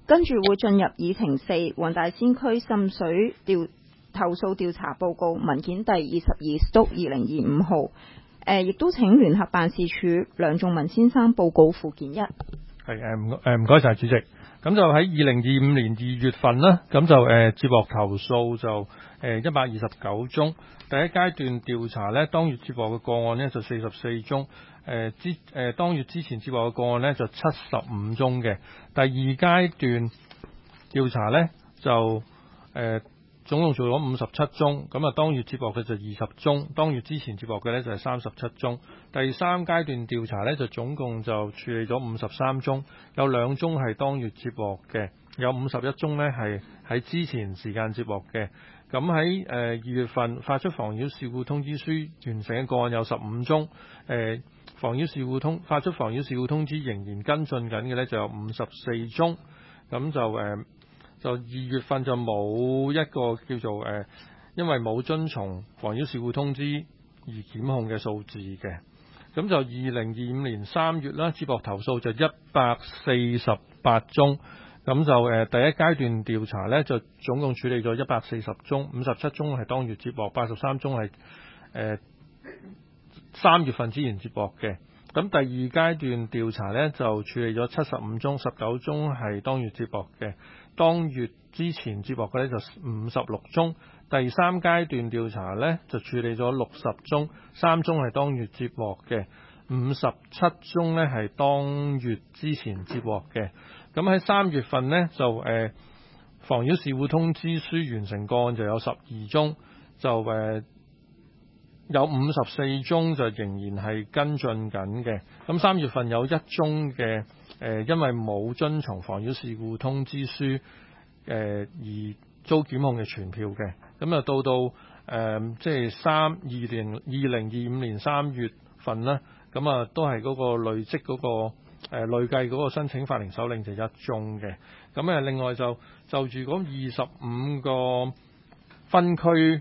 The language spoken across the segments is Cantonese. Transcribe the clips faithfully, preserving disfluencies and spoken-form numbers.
跟住會進入議程四黃大仙區滲水調投訴調查報告文件第二十二 二零二五號。誒，亦都請聯合辦事處梁仲文先生報告附件一。係誒唔誒唔該晒主席。咁就喺二零二五年二月份啦，咁就誒、呃、接獲投訴就誒一百二十九宗。第一階段調查呢，當月接獲嘅個案呢就四十四宗。誒之誒當月之前接獲嘅個案呢就七十五宗嘅。第二階段調查呢，就誒。呃總共做咗五十七宗，咁啊當月接獲嘅就二十宗，當月之前接獲嘅呢就係三十七宗。第三階段調查呢，就總共就處理咗五十三宗，有兩宗係當月接獲嘅，有五十一宗呢係喺之前時間接獲嘅。咁喺誒二月份發出妨擾事故通知書完成嘅個案有十五宗，誒、呃、妨擾事故通發出妨擾事故通知仍然跟進緊嘅呢就有五十四宗，咁就誒。呃就二月份就冇一個叫做誒、呃，因為冇遵從妨擾事故通知而檢控嘅數字嘅。咁就二零二五年三月啦，接獲投訴就一百四十八宗。咁就誒、呃、第一階段調查呢，就總共處理咗一百四十宗，五十七宗係當月接獲，八十三宗係誒三月份之前接獲嘅。咁第二階段調查呢，就處理咗七十五宗，十九宗係當月接獲嘅。當月之前接獲嘅呢，就五十六宗。第三階段調查呢，就處理咗六十宗，三宗係當月接獲嘅，五十七宗呢係當月之前接獲嘅。咁喺三月份呢，就誒妨擾事故通知書完成個案就有十二宗，就誒。呃有五十四宗就仍然係跟進緊嘅。咁三月份有一宗嘅誒、呃，因為冇遵從妨擾事故通知書誒、呃、而遭檢控嘅傳票嘅。咁啊到到誒、呃、即係三二零二零二五年三月份啦，咁啊都係嗰個累積嗰、嗰個、呃、累計嗰個申請法庭手令就一宗嘅。咁啊另外就就住嗰二十五個分區。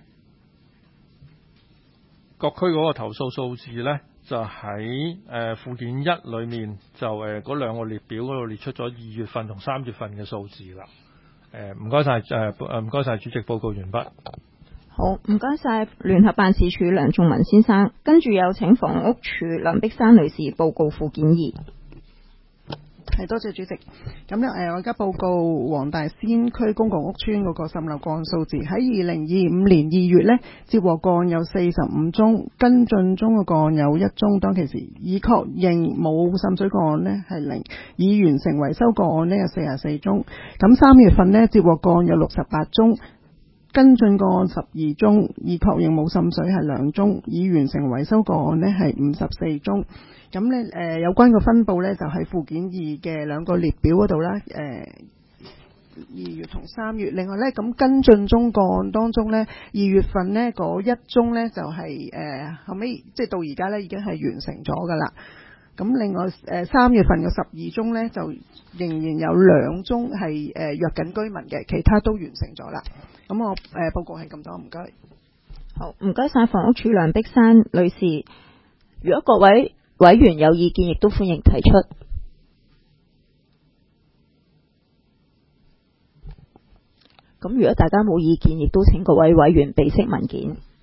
各區嗰個投訴數字呢，就喺誒附件一裏面就誒嗰兩個列表嗰度列出咗二月份同三月份嘅數字啦。誒唔該晒誒誒唔該晒主席，報告完畢。 好，唔該晒聯合辦事處梁仲文先生，跟住有請房屋署梁碧珊女士報告附件二。 係，多謝主席。咁咧誒，我而家報告黃大仙區公共屋邨嗰個滲漏個案數字。喺二零二五年二月呢，接獲個案有四十五宗，跟進中嘅個案有一宗，當其時已確認冇滲水個案呢係零，已完成維修個案呢有四十四宗。咁三月份呢，接獲個案有六十八宗，跟進個案十二宗，已確認冇滲水係兩宗，已完成維修個案呢係五十四宗。咁咧誒有關嘅分佈咧就喺附件二嘅兩個列表嗰度啦。誒、呃、二月同三月，另外咧咁跟進中個案當中咧，二月份呢嗰一宗咧就係、是、誒、呃、後尾即係到而家咧已經係完成咗噶啦。咁另外誒三、呃、月份嘅十二宗咧就仍然有兩宗係誒約緊居民嘅，其他都完成咗啦。咁我誒、呃、報告係咁多，唔該。 好，唔該晒房屋署梁碧珊女士。如果各位委員有意見，亦都歡迎提出。咁如果大家冇意見，亦都請各位委員備悉文件。